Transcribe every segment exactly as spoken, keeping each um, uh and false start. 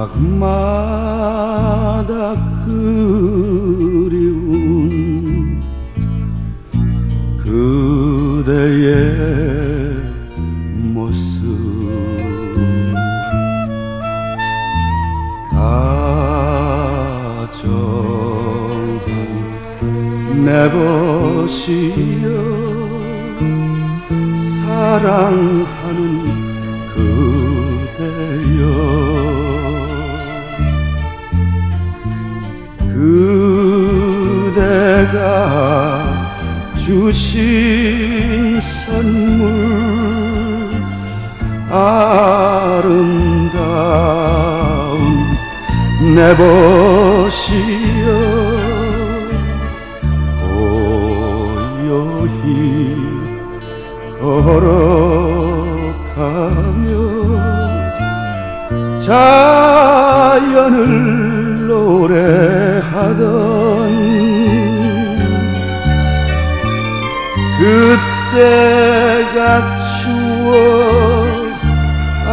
밤마다 그리운 그대의 모습 다정한 내 벗이여 사랑하는 그대여 그대가 주신 선물 아름다운 내 벗이여 고요히 걸어가며 자연을 노래하던 그때가 추억 아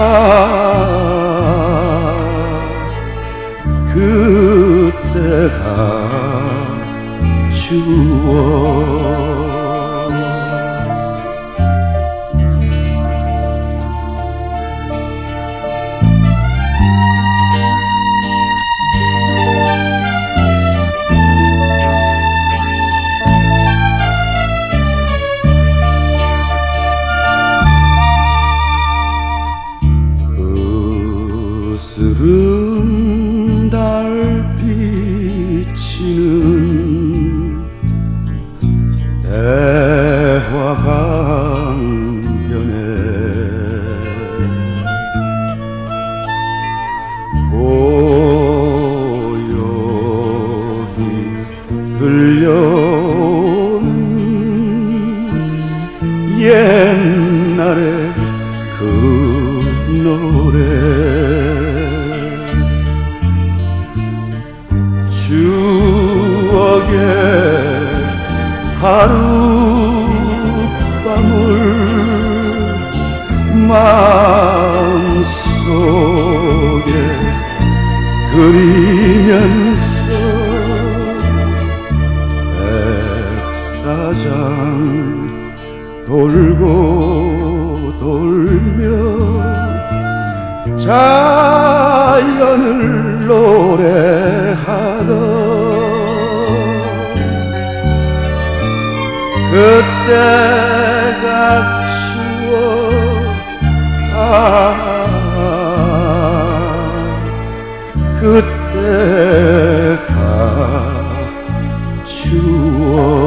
그때가 추억 스름 달빛 비치는 대화강변에 고요히 들려오는 옛날의 그 노래 추억의 하룻밤을 마음속에 그리면서 백사장 돌고 돌며 자연을 노래하던 그때가 추억 아 그때가 추억